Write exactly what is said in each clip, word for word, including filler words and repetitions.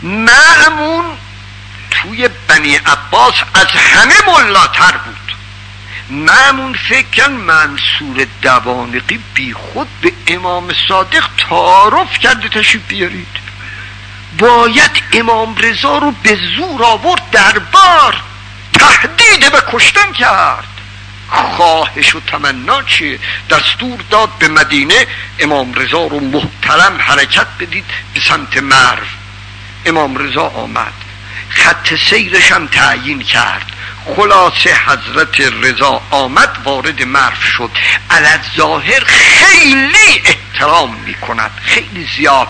مأمون توی بنی عباس از همه ملاتر بود. مأمون فکر کن منصور دوانقی بی خود به امام صادق تعارف کرده تشریف بیارید، باید امام رضا رو به زور آورد دربار، تهدید به کشتن کرد. خواهش و تمنا چیه؟ دستور داد به مدینه امام رضا رو محترم حرکت بدید به سمت مرو. امام رضا آمد، خط سیرش هم تعیین کرد. خلاصه حضرت رضا آمد وارد مرو شد. علی‌الظاهر خیلی احترام می کند، خیلی زیاد.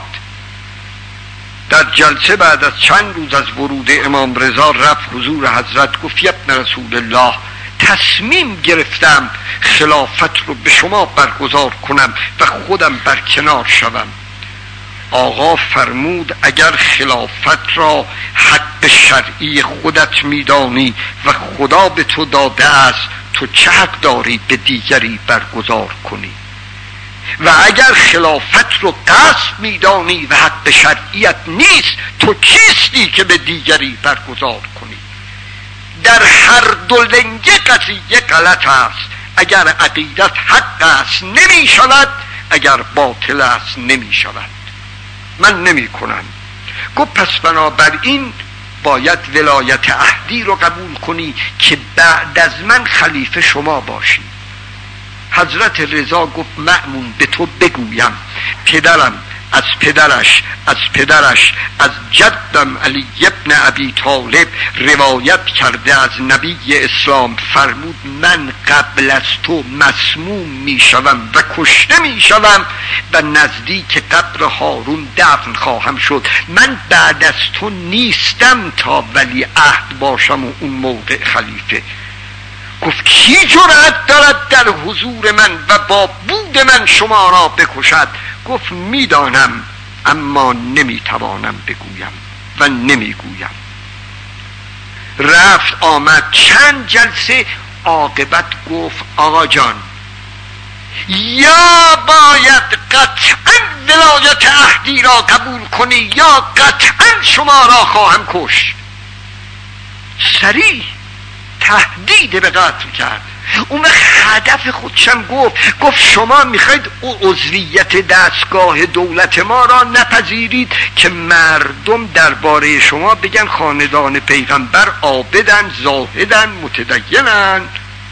در جلسه بعد از چند روز از ورود امام رضا رفت حضور حضرت، گفت ابن رسول الله، تصمیم گرفتم خلافت رو به شما برگزار کنم و خودم برکنار شوم. آقا فرمود اگر خلافت را حق شرعی خودت میدانی و خدا به تو داده است، تو چه حق داری به دیگری برگزار کنی؟ و اگر خلافت رو غصب میدانی و حق شرعیت نیست، تو کیستی که به دیگری برگزار کنی؟ در هر دو لنگه قضیه غلط است. اگر عقیدت حق است نمی شود، اگر باطل است نمی شود. من نمی کنم. گفت پس بنابراین باید ولایت عهدی رو قبول کنی که بعد از من خلیفه شما باشی. حضرت رضا گفت مأمون به تو بگویم پدرم از پدرش از پدرش از جدم علی ابن ابی طالب روایت کرده از نبی اسلام، فرمود من قبل از تو مسموم می شوم و کشته می شوم و نزدیک قبر هارون دفن خواهم شد. من بعد از تو نیستم تا ولی عهد باشم و اون موقع خلیفه. گفت کی جرأت دارد در حضور من و با بود من شما را بکشد؟ گفت میدانم اما نمیتوانم بگویم و نمیگویم. رفت آمد چند جلسه، عاقبت گفت آقا جان یا باید قطعا ولایت عهدی را قبول کنی یا قطعا شما را خواهم کشت. سریع تهدید به قتل کرد. اون هدف خودشم گفت گفت شما میخواید عضویت دستگاه دولت ما را نپذیرید که مردم درباره شما بگن خاندان پیغمبر عابدن، زاهدن، متدینن.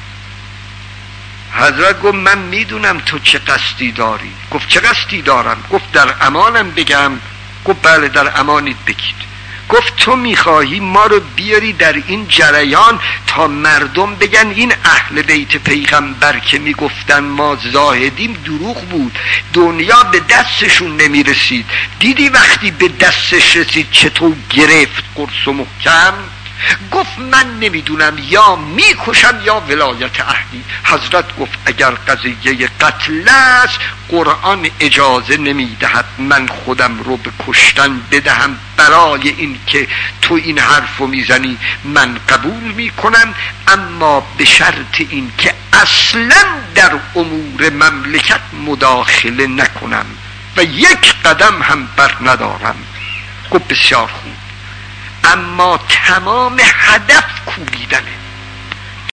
حضرت گفت من میدونم تو چه قصدی داری. گفت چه قصدی دارم؟ گفت در امانم بگم؟ گفت بله در امانید بگید. گفت تو میخواهی ما رو بیاری در این جریان تا مردم بگن این اهل بیت پیغمبر که میگفتن ما زاهدیم دروغ بود، دنیا به دستشون نمیرسید. دیدی وقتی به دستش رسید چطور گرفت قرص و محکم؟ گفت من نمیدونم یا میکشم یا ولایت عهدی. حضرت گفت اگر قضیه قتل است قرآن اجازه نمیدهد من خودم رو به کشتن بدهم. برای این که تو این حرفو میزنی من قبول میکنم، اما به شرط این که اصلا در امور مملکت مداخله نکنم و یک قدم هم بر ندارم. گفت بسیار خوب، اما تمام هدف کوبیدنه.